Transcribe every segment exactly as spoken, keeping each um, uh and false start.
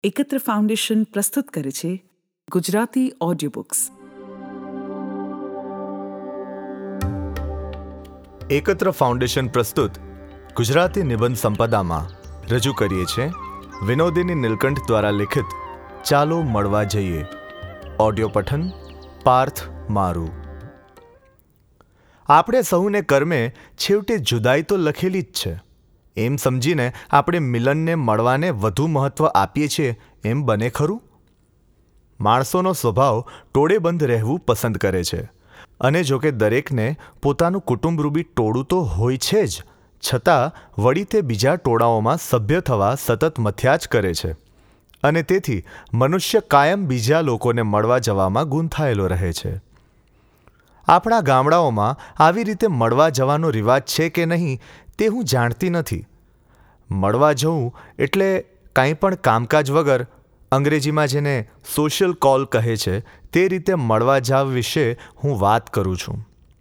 એકત્ર ફાઉન્ડેશન પ્રસ્તુત કરે છે Gujarati audio books. Ekatra foundation પ્રસ્તુત ગુજરાતી નિબંધ સંપદામાં રજૂ કરીએ છીએ વિનોદિની નીલકંઠ દ્વારા લિખિત ચાલો મળવા જઈએ. ઓડિયો પઠન પાર્થ મારું. આપણે સહુને કર્મે છેવટે જુદાઈ તો લખેલી જ છે, એમ સમજીને આપણે મિલનને મળવાને વધુ મહત્ત્વ આપીએ છીએ એમ બને ખરું? માણસોનો સ્વભાવ ટોળેબંધ રહેવું પસંદ કરે છે, અને જો કે દરેકને પોતાનું કુટુંબરૂપી ટોળું તો હોય છે જ, છતાં વળી તે બીજા ટોળાઓમાં સભ્ય થવા સતત મથ્યા જ કરે છે, અને તેથી મનુષ્ય કાયમ બીજા લોકોને મળવા જવામાં ગૂંથાયેલો રહે છે. આપણા ગામડાઓમાં આવી રીતે મળવા જવાનો રિવાજ છે કે નહીં તે હું જાણતી નથી. મળવા જવું એટલે કાંઈ પણ કામકાજ વગર, અંગ્રેજીમાં જેને સોશિયલ કોલ કહે છે, તે રીતે મળવા જાવ વિશે હું વાત કરું છું.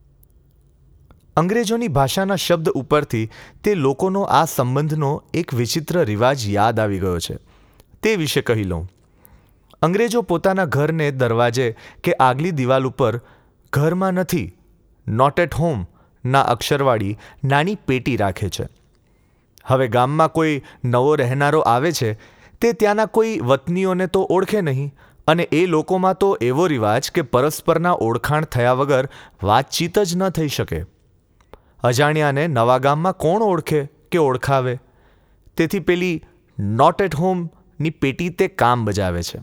અંગ્રેજોની ભાષાના શબ્દ ઉપરથી તે લોકોનો આ સંબંધનો એક વિચિત્ર રિવાજ યાદ આવી ગયો છે, તે વિશે કહી લઉં. અંગ્રેજો પોતાના ઘરને દરવાજે કે આગલી દિવાલ ઉપર ઘરમાં નથી, નોટ એટ હોમ ના અક્ષરવાળી નાની પેટી રાખે છે. હવે ગામમાં કોઈ નવો રહેનારો આવે છે, તે ત્યાંના કોઈ વતનીઓને તો ઓળખે નહીં, અને એ લોકોમાં તો એવો રિવાજ કે પરસ્પરના ઓળખાણ થયા વગર વાતચીત જ ન થઈ શકે. અજાણ્યાને નવા ગામમાં કોણ ઓળખે કે ઓળખાવે? તેથી પેલી નોટ એટ હોમની પેટી તે કામ બજાવે છે.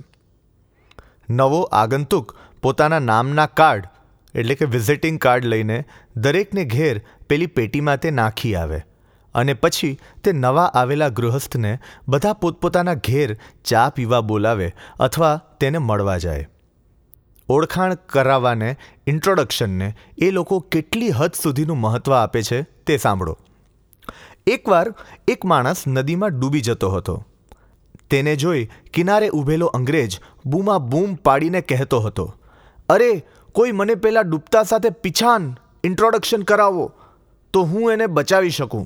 નવો આગંતુક પોતાના નામના કાર્ડ એટલે કે વિઝિટિંગ કાર્ડ લઈને દરેકને ઘેર પેલી પેટીમાં તે નાખી આવે, અને પછી તે નવા આવેલા ગૃહસ્થને બધા પોતપોતાના ઘેર ચા પીવા બોલાવે અથવા તેને મળવા જાય. ઓળખાણ કરાવવાને, ઇન્ટ્રોડક્શનને એ લોકો કેટલી હદ સુધીનું મહત્ત્વ આપે છે તે સાંભળો. એકવાર એક માણસ નદીમાં ડૂબી જતો હતો. તેને જોઈ કિનારે ઊભેલો અંગ્રેજ બૂમા બૂમ પાડીને કહેતો હતો, અરે કોઈ મને પેલા ડૂબતા સાથે પીછાન ઇન્ટ્રોડક્શન કરાવો તો હું એને બચાવી શકું.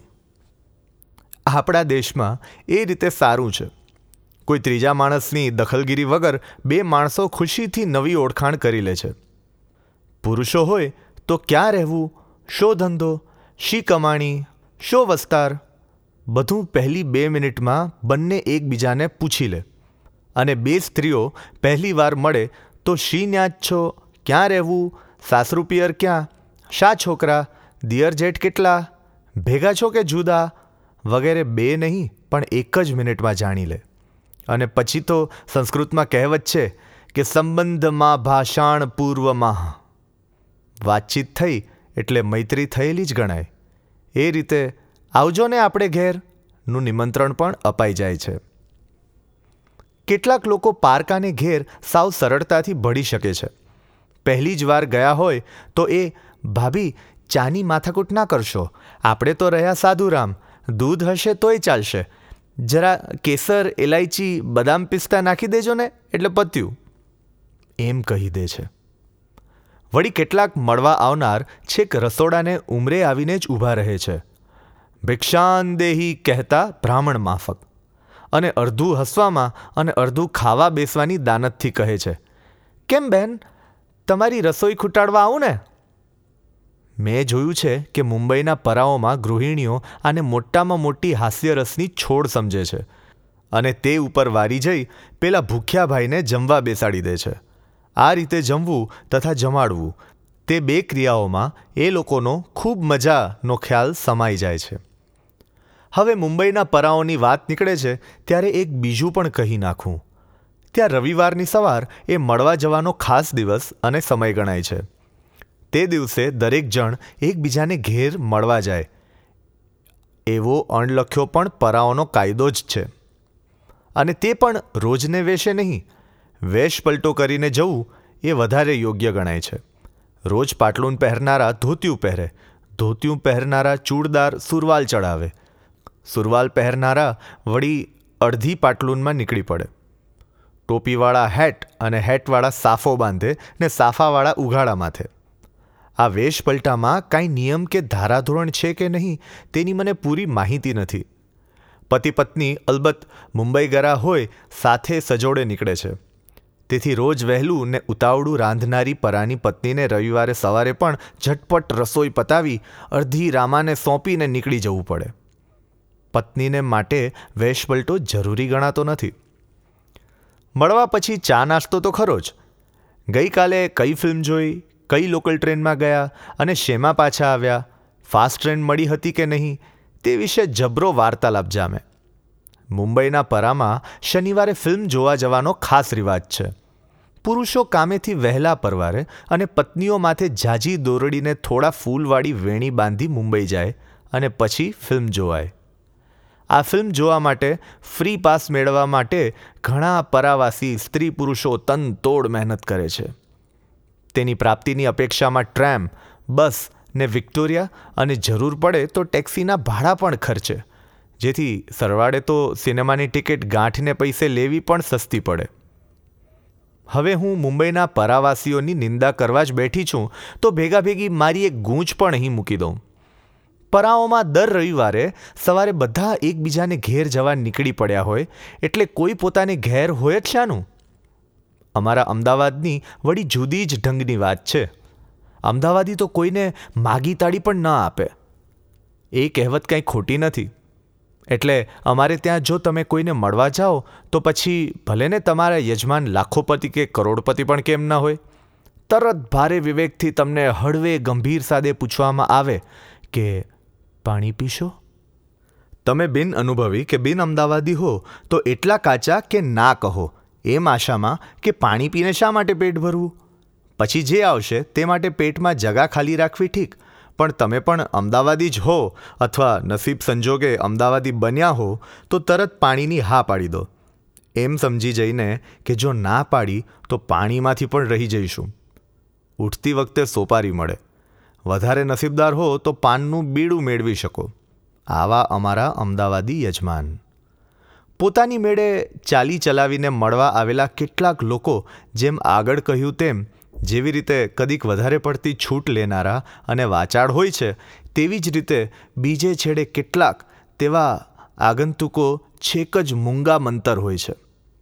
આપણા દેશમાં એ રીતે સારું છે. કોઈ ત્રીજા માણસની દખલગીરી વગર બે માણસો ખુશીથી નવી ઓળખાણ કરી લે છે. પુરુષો હોય તો ક્યાં રહેવું, શો ધંધો, શી કમાણી, શો વસ્તાર, બધું પહેલી બે મિનિટમાં બંને એકબીજાને પૂછી લે. અને બે સ્ત્રીઓ પહેલી વાર મળે તો શી ન્યાજ છો, ક્યાં રહેવું, સાસરું પિયર ક્યાં, શા છોકરા, દિયર જેઠ કેટલા, ભેગા છો કે જુદા, વગેરે બે નહીં પણ એક જ મિનિટમાં જાણી લે. અને પછી તો સંસ્કૃતમાં કહેવત છે કે સંબંધમાં ભાષાણ પૂર્વમાં. વાતચીત થઈ એટલે મૈત્રી થયેલી જ ગણાય. એ રીતે આવજો ને આપણે ઘેરનું નિમંત્રણ પણ અપાઈ જાય છે. કેટલાક લોકો પારકાને ઘેર સાવ સરળતાથી ભળી શકે છે. પહેલી જ વાર ગયા હોય તો એ ભાભી ચાની માથાકૂટ ના કરશો, આપણે તો રહ્યા સાધુરામ, દૂધ હશે તોય ચાલશે, જરા કેસર, એલાયચી, બદામ પિસ્તા નાખી દેજો ને એટલે પત્યું, એમ કહી દે છે. વળી કેટલાક મળવા આવનાર છેક રસોડાને ઉંમરે આવીને જ ઊભા રહે છે, ભિક્ષાન દેહી કહેતા બ્રાહ્મણ માફક, અને અડધું હસવામાં અને અડધું ખાવા બેસવાની દાનતથી કહે છે, કેમ બેન, તમારી રસોઈ ખૂટાડવા આવું ને? મેં જોયું છે કે મુંબઈના પરાઓમાં ગૃહિણીઓ આને મોટામાં મોટી હાસ્યરસની છોડ સમજે છે, અને તે ઉપર વારી જઈ પેલા ભૂખ્યા ભાઈને જમવા બેસાડી દે છે. આ રીતે જમવું તથા જમાડવું, તે બે ક્રિયાઓમાં એ લોકોનો ખૂબ મજાનો ખ્યાલ સમાઈ જાય છે. હવે મુંબઈના પરાઓની વાત નીકળે છે ત્યારે એક બીજું પણ કહી નાખું. ત્યાં રવિવારની સવાર એ મળવા જવાનો ખાસ દિવસ અને સમય ગણાય છે. તે દિવસે દરેક જણ એકબીજાને ઘેર મળવા જાય, એવો અણલખ્યો પણ પરાઓનો કાયદો જ છે. અને તે પણ રોજને વેશે નહીં, વેશ પલટો કરીને જવું એ વધારે યોગ્ય ગણાય છે. રોજ પાટલુન પહેરનારા ધોતિયું પહેરે, ધોતિયું પહેરનારા ચૂડદાર સુરવાલ ચડાવે, સુરવાલ પહેરનારા વળી અડધી પાટલુનમાં નીકળી પડે, ટોપીવાળા હેટ અને હેટવાળા સાફો બાંધે ને સાફાવાળા ઉઘાડા માથે. આ વેશપલટામાં કાંઈ નિયમ કે ધારાધોરણ છે કે નહીં તેની મને પૂરી માહિતી નથી, પતિ પત્ની અલબત્ત મુંબઈ ગયા હોય સાથે સજોડે નીકળે છે. તેથી રોજ વહેલું ને ઉતાવળું રાંધનારી પરાની પત્નીને રવિવારે સવારે પણ ઝટપટ રસોઈ પતાવી અડધી રામાને સોંપીને નીકળી જવું પડે. પત્નીને માટે વેશપલટો જરૂરી ગણાતો નથી. મળવા પછી ચા નાસ્તો તો ખરો જ. ગઈકાલે કઈ ફિલ્મ જોઈ, કઈ લોકલ ટ્રેનમાં ગયા અને શેમાં પાછા આવ્યા, ફાસ્ટ ટ્રેન મળી હતી કે નહીં, તે વિશે જબરો વાર્તાલાપ જામે. મુંબઈના પરામાં શનિવારે ફિલ્મ જોવા જવાનો ખાસ રિવાજ છે. પુરુષો કામેથી વહેલા પરવારે અને પત્નીઓ માથે ઝાઝી દોરડીને થોડા ફૂલવાળી વેણી બાંધી મુંબઈ જાય અને પછી ફિલ્મ જોવાય. આ ફિલ્મ જોવા માટે ફ્રી પાસ મેળવવા માટે ઘણા પરાવાસી સ્ત્રી પુરુષો તનતોડ મહેનત કરે છે. તેની પ્રાપ્તિની અપેક્ષામાં ટ્રેમ, બસ ને વિક્ટોરિયા અને જરૂર પડે તો ટેક્સીના ભાડા પણ ખર્ચે, જેથી સરવાળે તો સિનેમાની ટિકિટ ગાંઠને પૈસે લેવી પણ સસ્તી પડે. હવે હું મુંબઈના પરાવાસીઓની નિંદા કરવા જ બેઠી છું તો ભેગા ભેગી મારી એક ગૂંચ પણ અહીં મૂકી દઉં. પરાઓમાં દર રવિવારે સવારે બધા એકબીજાને ઘેર જવા નીકળી પડ્યા હોય એટલે કોઈ પોતાને ઘેર હોય જ શાનું? અમારા અમદાવાદની વળી જુદી જ ઢંગની વાત છે. અમદાવાદી તો કોઈને માગી તાળી પણ ન આપે. એ કહેવત કંઈ ખોટી નથી. એટલે અમારે ત્યાં જો તમે કોઈને મળવા જાઓ તો પછી ભલે ને તમારા યજમાન લાખોપતિ કે કરોડપતિ પણ કેમ ન હોય, તરત ભારે વિવેકથી તમને હળવે ગંભીર સાદે પૂછવામાં આવે કે પાણી પીશો? તમે બિન અનુભવી કે બિન અમદાવાદી હો તો એટલા કાચા કે ના કહો, એમ આશામાં કે પાણી પીને શા માટે પેટ ભરવું, પછી જે આવશે તે માટે પેટમાં જગા ખાલી રાખવી ઠીક, પણ તમે પણ અમદાવાદી જ હો અથવા નસીબ સંજોગે અમદાવાદી બન્યા હો તો તરત પાણીની હા પાડી દો, એમ સમજી જઈને કે જો ના પાડી તો પાણીમાંથી પણ રહી જઈશું. ઉઠતી વખતે સોપારી મળે. વધારે નસીબદાર હો તો પાનનું બીડું મેળવી શકો. આવા અમારા અમદાવાદી યજમાન. પોતાની મેળે ચાલી ચલાવીને મળવા આવેલા કેટલાક લોકો જેમ આગળ કહ્યું તેમ જેવી રીતે કદીક વધારે પડતી છૂટ લેનારા અને વાચાળ હોય છે, તેવી જ રીતે બીજે છેડે કેટલાક તેવા આગંતુકો છેક જ મૂંગા મંતર હોય છે.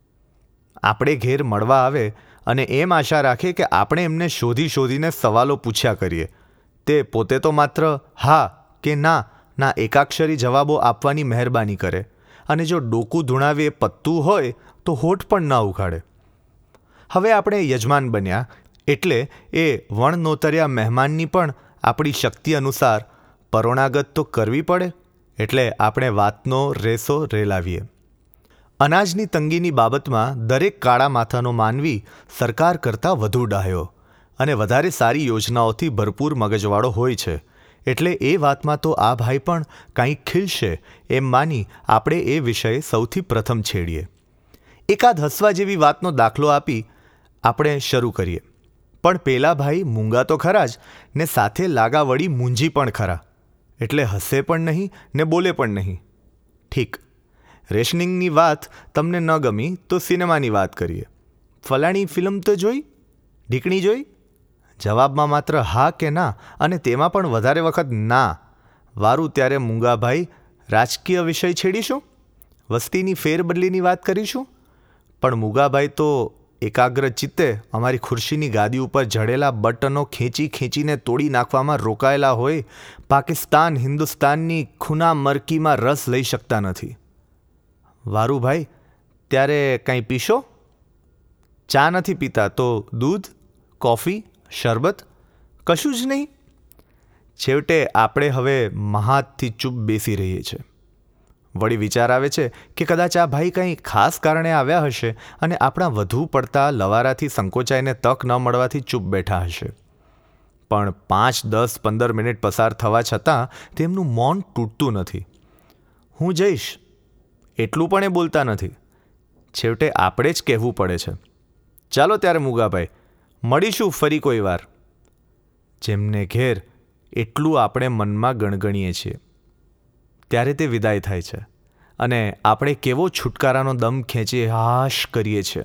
આપણે ઘેર મળવા આવે અને એમ આશા રાખે કે આપણે એમને શોધી શોધીને સવાલો પૂછ્યા કરીએ. તે પોતે તો માત્ર હા કે ના ના એકાક્ષરી જવાબો આપવાની મહેરબાની કરે અને જો ડોકું ધૂણાવીએ પત્તું હોય તો હોઠ પણ ના ઉખાડે. હવે આપણે યજમાન બન્યા એટલે એ વણનોતર્યા મહેમાનની પણ આપણી શક્તિ અનુસાર પરોણાગત તો કરવી પડે. એટલે આપણે વાતનો રેસો રેલાવીએ. અનાજની તંગીની બાબતમાં દરેક કાળા માથાનો માનવી સરકાર કરતાં વધુ ડાહ્યો અને વધારે સારી યોજનાઓથી ભરપૂર મગજવાળો હોય છે. એટલે એ વાતમાં તો આ ભાઈ પણ કંઈક ખીલશે એમ માની આપણે એ વિષય સૌથી પ્રથમ છેડીએ. એકાદ હસવા જેવી વાતનો દાખલો આપી આપણે શરૂ કરીએ. પણ પેલા ભાઈ મૂંગા તો ખરા જ ને સાથે લાગા વળી મૂંઝી પણ ખરા. એટલે હસે પણ નહીં ને બોલે પણ નહીં. ઠીક, રેશનિંગની વાત તમને ન ગમી તો સિનેમાની વાત કરીએ. ફલાણી ફિલ્મ તો જોઈ? ઢીકણી જોઈ? જવાબમાં માત્ર હા કે ના, અને તેમાં પણ વધારે વખત ના. વારું ત્યારે મૂંગાભાઈ રાજકીય વિષય છેડીશું? વસ્તીની ફેરબદલીની વાત કરીશું? પણ મૂંગાભાઈ તો એકાગ્ર ચિત્તે અમારી ખુરશીની ગાદી ઉપર જડેલા બટનો ખેંચી ખેંચીને તોડી નાખવામાં રોકાયેલા હોય પાકિસ્તાન હિન્દુસ્તાનની ખૂના મરકીમાં રસ લઈ શકતા નથી. વારુભાઈ ત્યારે કંઈ પીશો? ચા નથી પીતા તો દૂધ, કોફી, શરબત? કશું જ નહીં? છેવટે આપણે હવે મહાતથી ચૂપ બેસી રહીએ છીએ. વળી વિચાર આવે છે કે કદાચ આ ભાઈ કંઈ ખાસ કારણે આવ્યા હશે અને આપણા વધુ પડતા લવારાથી સંકોચાઈને તક ન મળવાથી ચૂપ બેઠા હશે. પણ પાંચ દસ પંદર મિનિટ પસાર થવા છતાં તેમનું મૌન તૂટતું નથી. હું જઈશ એટલું પણ એ બોલતા નથી. છેવટે આપણે જ કહેવું પડે છે, ચાલો ત્યારે મૂગાભાઈ મળીશું ફરી કોઈ વાર. જેમને ઘેર એટલું આપણે મનમાં ગણગણીએ છીએ ત્યારે તે વિદાય થાય છે અને આપણે કેવો છુટકારાનો દમ ખેંચી હાશ કરીએ છીએ.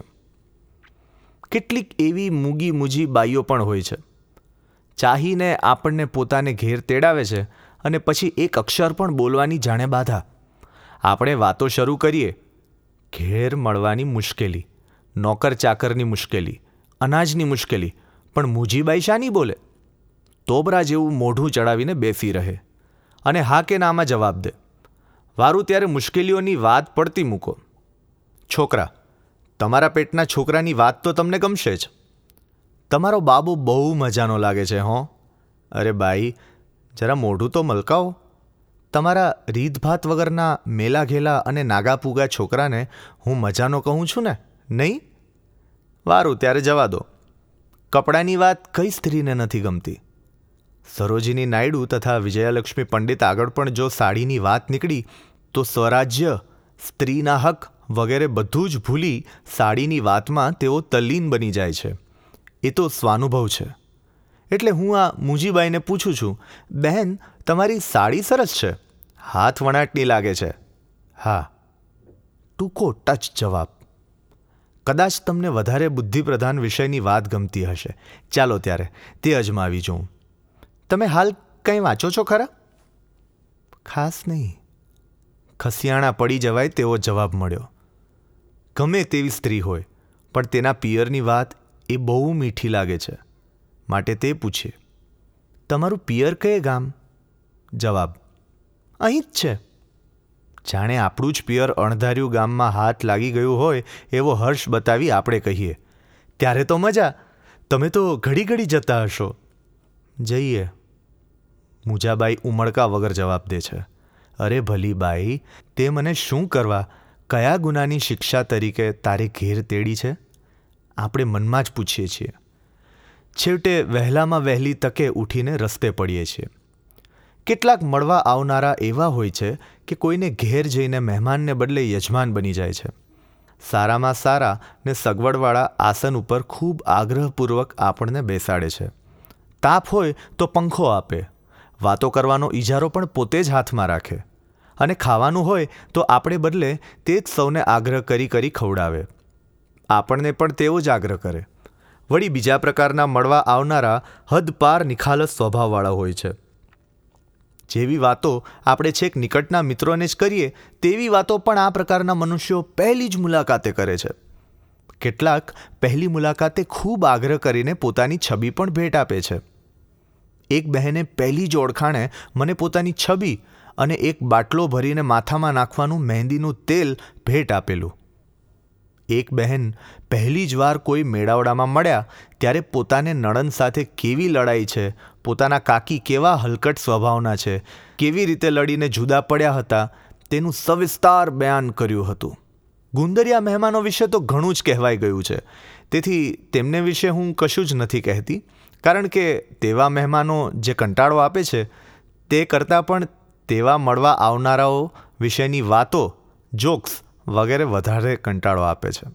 કેટલીક એવી મૂગી મૂજી બાઈઓ પણ હોય છે, ચાહીને આપણને પોતાને ઘેર તેડાવે છે અને પછી એક અક્ષર પણ બોલવાની જાણે બાધા. આપણે વાતો શરૂ કરીએ. ઘેર મળવાની મુશ્કેલી, નોકર ચાકરની મુશ્કેલી, અનાજની મુશ્કેલી, પણ મુજીબાઈ શાની બોલે? તોબરા જેવું મોઢું ચડાવીને બેસી રહે અને હા કે નામાં જવાબ દે. વારું ત્યારે મુશ્કેલીઓની વાત પડતી મૂકો. છોકરા, તમારા પેટના છોકરાની વાત તો તમને ગમશે જ. તમારો બાબો બહુ મજાનો લાગે છે હો. અરે બાઈ, જરા મોઢું તો મલકાવો. તમારા રીતભાત વગરના મેલા ઘેલા અને નાગા પૂગા છોકરાને હું મજાનો કહું છું ને, નહીં? વારું ત્યારે જવા દો. કપડાની વાત કઈ સ્ત્રીને નથી ગમતી? સરોજિની નાયડુ તથા વિજયાલક્ષ્મી પંડિત આગળ પણ જો સાડીની વાત નીકળી તો સ્વરાજ્ય, સ્ત્રીના હક વગેરે બધું જ ભૂલી સાડીની વાતમાં તેઓ તલ્લીન બની જાય છે. એ તો સ્વાનુભવ છે. એટલે હું આ મુજીબાઈને પૂછું છું, બહેન તમારી સાડી સરસ છે, હાથ વણાટની લાગે છે. હા, ટૂંકો ટચ જવાબ. કદાચ તમને વધારે બુદ્ધિપ્રધાન વિષયની વાત ગમતી હશે. ચાલો ત્યારે તે અજમાવી જોઉં. તમે હાલ કંઈ વાંચો છો ખરા? ખાસ નહીં. ખસિયાણા પડી જવાય તેવો જવાબ મળ્યો. ગમે તેવી સ્ત્રી હોય પણ તેના પિયરની વાત એ બહુ મીઠી લાગે છે, માટે તે પૂછે, તમારું પિયર કયે ગામ? જવાબ, અહીં જ છે. જાણે આપણું જ પિયર અણધાર્યું ગામમાં હાથ લાગી ગયું હોય એવો હર્ષ બતાવી આપણે કહીએ, ત્યારે તો મજા, તમે તો ઘડી ઘડી જતા હશો. જઈએ. મુજાબાઈ ઉમળકા વગર જવાબ દે છે, અરે ભલી બાઈ, તે મને શું કરવા, કયા ગુનાની શિક્ષા તરીકે તારે ઘેર તેડી છે? આપણે મનમાં જ પૂછીએ છીએ. છેવટે વહેલામાં વહેલી તકે ઉઠીને રસ્તે પડીએ છીએ. કેટલાક મળવા આવનારા એવા હોય છે કે કોઈને ઘેર જઈને મહેમાનને બદલે યજમાન બની જાય છે. સારામાં સારા ને સગવડવાળા આસન ઉપર ખૂબ આગ્રહપૂર્વક આપણને બેસાડે છે. તાપ હોય તો પંખો આપે, વાતો કરવાનો ઈજારો પણ પોતે જ હાથમાં રાખે, અને ખાવાનું હોય તો આપણે બદલે તે જ સૌને આગ્રહ કરી કરી ખવડાવે. આપણને પણ તેવો જ આગ્રહ કરે. વળી બીજા પ્રકારના મળવા આવનારા હદપાર નિખાલસ સ્વભાવવાળા હોય છે. જેવી વાતો આપણે છેક નિકટના મિત્રોને જ કરીએ તેવી વાતો પણ આ પ્રકારના મનુષ્યો પહેલી જ મુલાકાતે કરે છે. કેટલાક પહેલી મુલાકાતે ખૂબ આગ્રહ કરીને પોતાની છબી પણ ભેટ આપે છે. એક બહેને પહેલી જ ઓળખાણે મને પોતાની છબી અને એક બાટલો ભરીને માથામાં નાખવાનું મહેંદીનું તેલ ભેટ આપેલું. એક બહેન પહેલી જ વાર કોઈ મેળાવડામાં મળ્યા ત્યારે પોતાને નણંદ સાથે કેવી લડાઈ છે, પોતાના કાકી કેવા હલકટ સ્વભાવના છે, કેવી રીતે લડીને જુદા પડ્યા હતા, તેનું સવિસ્તાર બયાન કર્યું હતું. ગુંદરિયા મહેમાનો વિશે તો ઘણું જ કહેવાઈ ગયું છે, તેથી તેમને વિશે હું કશું જ નથી કહેતી, કારણ કે તેવા મહેમાનો જે કંટાળો આપે છે તે કરતાં પણ તેવા મળવા આવનારાઓ વિશેની વાતો, જોક્સ વગેરે વધારે કંટાળો આપે છે.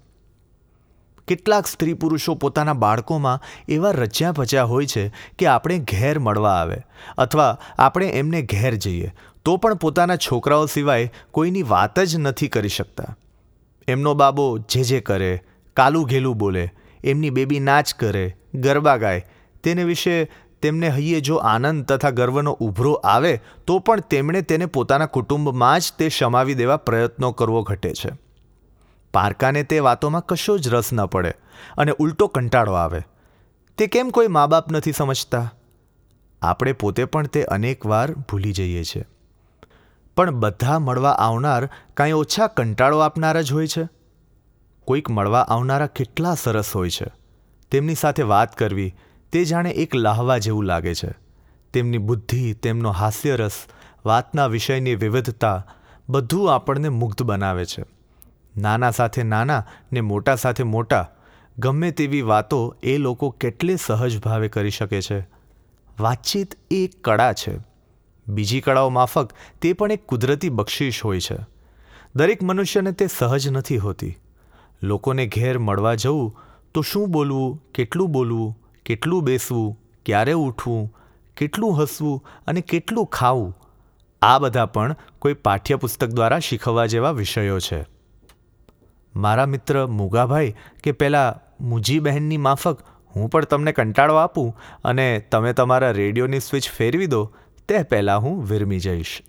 કેટલાક સ્ત્રી પુરુષો પોતાના બાળકોમાં એવા રચ્યા પચ્યા હોય છે કે આપણે ઘેર મળવા આવે અથવા આપણે એમને ઘેર જઈએ તો પણ પોતાના છોકરાઓ સિવાય કોઈની વાત જ નથી કરી શકતા. એમનો બાબો જે જે કરે, કાલું ઘેલું બોલે, એમની બેબી નાચ કરે, ગરબા ગાય, તેને વિશે તેમને હૈયે જો આનંદ તથા ગર્વનો ઉભરો આવે તો પણ તેમણે તેને પોતાના કુટુંબમાં જ તે શમાવી દેવા પ્રયત્નો કરવો ઘટે છે. પારકાને તે વાતોમાં કશો જ રસ ન પડે અને ઉલટો કંટાળો આવે. તે કેમ કોઈ મા બાપ નથી સમજતા? આપણે પોતે પણ તે અનેક વાર ભૂલી જઈએ છીએ. પણ બધા મળવા આવનાર કાંઈ ઓછા કંટાળો આપનારા જ હોય છે. કોઈક મળવા આવનારા કેટલા સરસ હોય છે. તેમની સાથે વાત કરવી તે જાણે એક લાહવા જેવું લાગે છે. તેમની બુદ્ધિ, તેમનો હાસ્યરસ, વાતના વિષયની વિવિધતા બધું આપણને મુગ્ધ બનાવે છે. નાના સાથે નાના ને મોટા સાથે મોટા ગમે તેવી વાતો એ લોકો કેટલે સહજ ભાવે કરી શકે છે. વાતચીત એ એક કળા છે. બીજી કળાઓ માફક તે પણ એક કુદરતી બક્ષિશ હોય છે. દરેક મનુષ્યને તે સહજ નથી હોતી. લોકોને ઘેર મળવા જવું તો શું બોલવું, કેટલું બોલવું, કેટલું બેસવું, ક્યારે ઉઠવું, કેટલું હસવું અને કેટલું ખાવું, આ બધા પણ કોઈ પાઠ્યપુસ્તક દ્વારા શીખવવા જેવા વિષયો છે. મારા મિત્ર મુગાભાઈ કે પેલા મુજી બહેનની માફક હું પણ તમને કંટાળો આપું અને તમે તમારા રેડિયોની સ્વિચ ફેરવી દો તે પહેલાં હું વિરમી જઈશ.